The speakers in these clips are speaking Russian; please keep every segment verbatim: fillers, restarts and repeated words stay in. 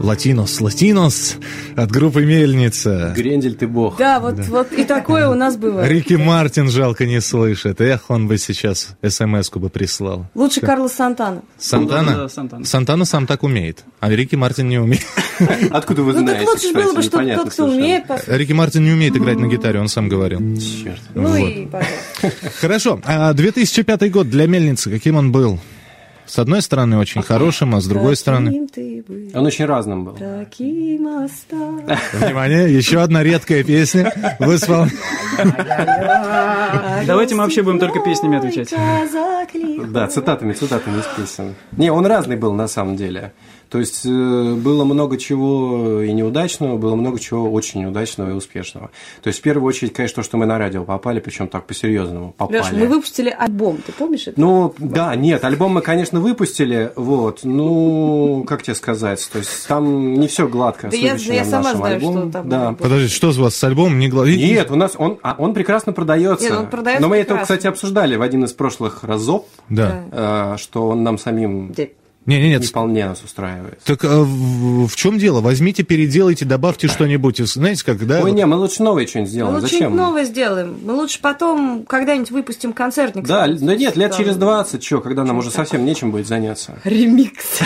Латинос, Латинос от группы «Мельница». Грендель ты бог. Да, вот, да. вот и такое у нас бывает. Рики Мартин жалко не слышит. Эх, он бы сейчас эс-эм-эску бы прислал. Лучше Что? Карлос Сантана. Сантана? Да, Сантана. Сантана сам так умеет, а Рики Мартин не умеет. Откуда вы знаете? Ну так лучше было бы, что тот, кто умеет. Рики Мартин не умеет играть на гитаре, он сам говорил. Черт. Ну и пожалуйста. Хорошо. две тысячи пятый год для «Мельницы», каким он был? С одной стороны, очень хорошим, а с другой стороны... Он очень разным был. Внимание, еще одна редкая песня в исполнении. Давайте мы вообще будем только песнями отвечать. Да, цитатами, цитатами из песен. Не, он разный был на самом деле. То есть было много чего и неудачного, было много чего очень неудачного и успешного. То есть в первую очередь, конечно, то, что мы на радио попали, причем так по-серьезному попали. Леша, мы выпустили альбом, ты помнишь это? Ну, да, нет, альбом мы, конечно, выпустили, вот, ну, как тебе сказать, то есть там не все гладко. Да я, я сама знаю, альбому. Что там. Да. Подождите, что у вас с альбомом не гладко? Нет, у нас он, он прекрасно продается. Нет, он продается но мы прекрасно. это, кстати, обсуждали в один из прошлых разов, да. э, что он нам самим... Да. Не, не, нет. Не вполне нас устраивает. Так а в, в чем дело? Возьмите, переделайте, добавьте что-нибудь. Знаете, как, да? Ой, вот... не, мы лучше новое что-нибудь сделаем. Мы лучше Зачем? новое сделаем. Мы лучше потом когда-нибудь выпустим концертник. Да, да нет, лет через двадцать, что, когда нам уже совсем нечем будет заняться. Ремикс.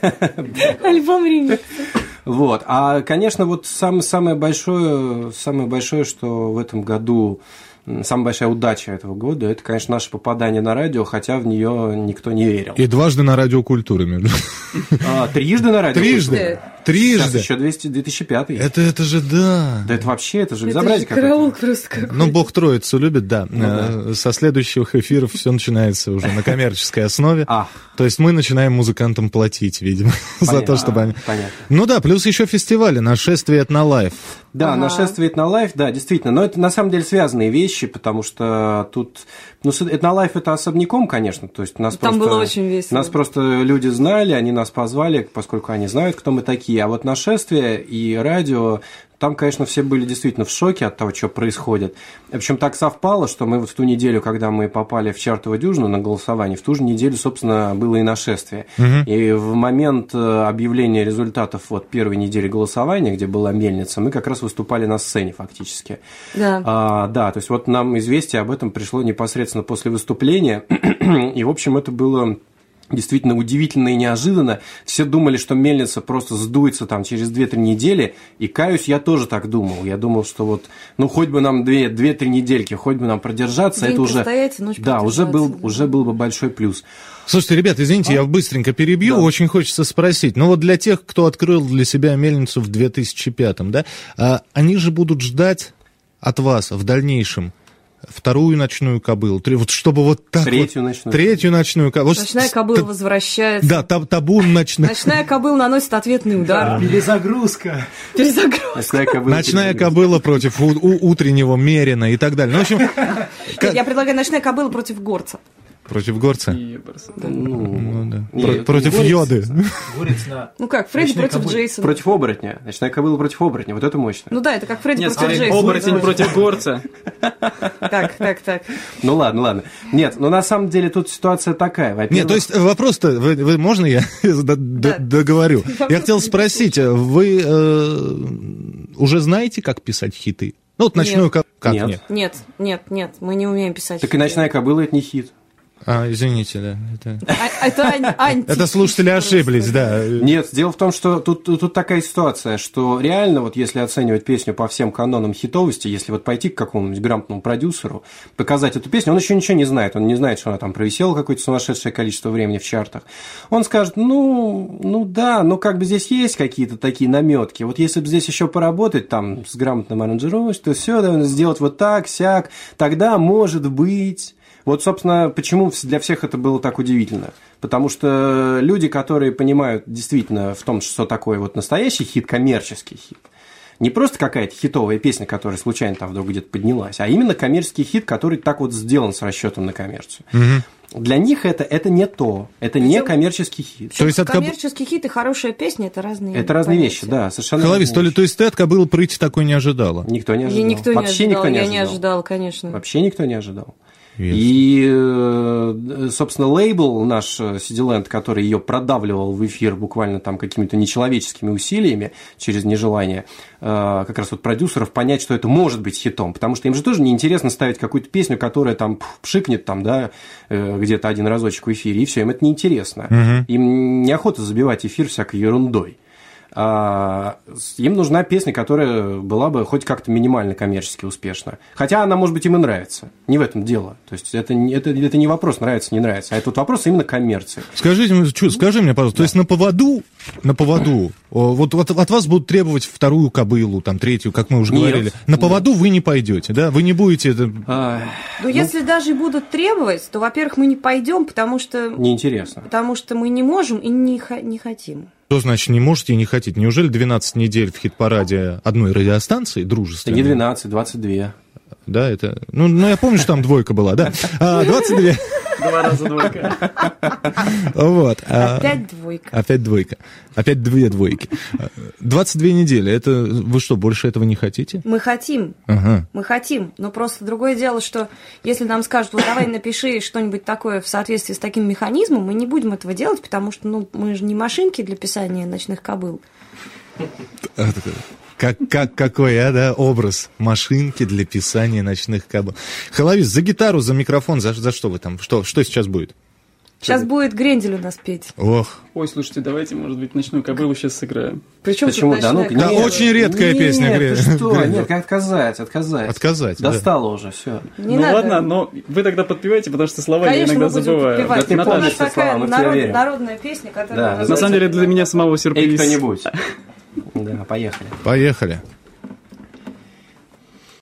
Альбом ремикс. Вот. А, конечно, вот самое большое, самое большое, что в этом году... Самая большая удача этого года – это, конечно, наше попадание на радио, хотя в нее никто не верил. И дважды на Радио Культура, между а, Трижды на Радио Трижды. Культура? Трижды. Сейчас еще две тысячи пятый. Это, это же да. Да это вообще, это же безобразие какое-то. Караул просто какой-то. Ну, Бог Троицу любит, да. Ну, да. Со следующих эфиров все начинается уже на коммерческой основе. А. То есть мы начинаем музыкантам платить, видимо, за то, чтобы они... Понятно. Ну да, плюс еще фестивали, нашествие «Этнолайф». Да, ага. нашествие «Этнолайф», да, действительно. Но это на самом деле связанные вещи, потому что тут... Ну, «Этнолайф» это особняком, конечно. То есть нас Там просто... было очень весело. Нас просто люди знали, они нас позвали, поскольку они знают, кто мы такие. А вот нашествие и радио... Там, конечно, все были действительно в шоке от того, что происходит. В общем, так совпало, что мы вот в ту неделю, когда мы попали в чартовую дюжину на голосование, в ту же неделю, собственно, было и нашествие. Угу. И в момент объявления результатов вот первой недели голосования, где была «Мельница», мы как раз выступали на сцене фактически. Да. А, да, то есть вот нам известие об этом пришло непосредственно после выступления. И, в общем, это было... Действительно удивительно и неожиданно. Все думали, что «Мельница» просто сдуется там через две-три недели. И, каюсь, я тоже так думал. Я думал, что вот, ну, хоть бы нам две-три недельки, хоть бы нам продержаться. День это уже, да, уже был, да. уже был бы большой плюс. Слушайте, ребят, извините, а? я быстренько перебью. Да. Очень хочется спросить. Ну, вот для тех, кто открыл для себя «Мельницу» в две тысячи пятом, да, а, они же будут ждать от вас в дальнейшем вторую ночную кобылу, вот чтобы вот так третью вот, ночную, третью ночную кобылу. Ночная кобыла возвращается. Да, таб, табун ночной. Ночная кобыла наносит ответный удар. Да, перезагрузка. Перезагрузка. Ночная кобыла, ночная кобыла против у, у, утреннего мерина и так далее. Ну, в общем, как... Я предлагаю ночная кобыла против горца. Против горца? Да. Ну, ну, да. Нет, Про- против горец, йоды. Горец на... Ну как, Фредди против кобыль. Джейсона. Против оборотня. Ночная кобыла против оборотня. Вот это мощно. Ну да, это как Фредди Нет, против Джейсона. Оборотень да. против горца. Так, так, так. Ну ладно, ладно. Нет, но на самом деле тут ситуация такая. Во-первых... Нет, то есть вопрос-то, вы, вы, можно я договорю? Я хотел спросить, вы э, уже знаете, как писать хиты? Ну вот ночную кобылу. Как нет. нет? Нет, нет, нет, мы не умеем писать Так хиты. И ночная кобыла это не хит. А, извините, да. Это, а, это, анти... это слушатели ошиблись, да. Нет, дело в том, что тут, тут, тут такая ситуация, что реально, вот если оценивать песню по всем канонам хитовости, если вот пойти к какому-нибудь грамотному продюсеру, показать эту песню, он еще ничего не знает, он не знает, что она там провисела какое-то сумасшедшее количество времени в чартах. Он скажет, ну, ну да, ну как бы здесь есть какие-то такие наметки, вот если бы здесь еще поработать там с грамотным аранжировкой, то все, сделать вот так, сяк, тогда может быть... Вот, собственно, почему для всех это было так удивительно. Потому что люди, которые понимают действительно в том, что такое вот настоящий хит, коммерческий хит, не просто какая-то хитовая песня, которая случайно там вдруг где-то поднялась, а именно коммерческий хит, который так вот сделан с расчетом на коммерцию. Угу. Для них это, это не то, это Причем, не коммерческий хит. То есть коммерческий хит и хорошая песня – это разные Это разные понятия. Вещи, да, совершенно Головис, то, ли, то есть ты от кобылы прыти такой не ожидала? Никто не ожидал. Никто не Вообще ожидал, никто не я ожидал. не ожидал, конечно. Вообще никто не ожидал. И, э, собственно, лейбл наш си ди Land, который ее продавливал в эфир буквально там какими-то нечеловеческими усилиями через нежелание э, как раз вот продюсеров понять, что это может быть хитом, потому что им же тоже неинтересно ставить какую-то песню, которая там пшикнет там, да, э, где-то один разочек в эфире, и все, им это неинтересно. Угу. Им неохота забивать эфир всякой ерундой. А, им нужна песня, которая была бы хоть как-то минимально коммерчески успешна. Хотя она, может быть, им и нравится. Не в этом дело. То есть это, это, это не вопрос, нравится, не нравится, а это вот вопрос именно коммерции. Скажите, скажи мне, пожалуйста, да. То есть на поводу, на поводу, вот, вот от вас будут требовать вторую кобылу, там, третью, как мы уже нет, говорили. На поводу нет. Вы не пойдете, да? Вы не будете это... А, ну, ну, если даже будут требовать, то, во-первых, мы не пойдем, потому что... Неинтересно. Потому что мы не можем и не, не хотим. Что значит не можете и не хотите? Неужели двенадцать недель в хит-параде одной радиостанции дружественной? Не двенадцать, двадцать два. Да, это... Ну, ну, я помню, что там двойка была, да. А, двадцать два. Два раза двойка. Вот. Опять двойка. Опять двойка. Опять две двойки. двадцать две недели. Это вы что, больше этого не хотите? Мы хотим. Ага. Мы хотим. Но просто другое дело, что если нам скажут, вот давай напиши что-нибудь такое в соответствии с таким механизмом, мы не будем этого делать, потому что ну, мы же не машинки для писания ночных кобыл. Как, как, какой, а, да, образ машинки для писания ночных кобыл. Халавис, за гитару, за микрофон, за, за что вы там? Что, что сейчас будет? Сейчас будет Грендель у нас петь. Ох. Ой, слушайте, давайте, может быть, ночную кобылу сейчас сыграем. Причем Почему? Да, ну, да, нет, очень редкая нет, песня. Нет, Грендель. ты что? Нет, как отказать, отказать. Отказать, Достало да. уже, все. Не ну надо. ладно, но вы тогда подпевайте, потому что слова Конечно, я иногда мы будем забываю. подпевать. Да ты у помнишь нас все такая слова, мы в народ, тебя верим. народная песня, которая Да, называется... На самом деле для меня самого Эй, сюрприз. кто-нибудь. Да, поехали. Поехали.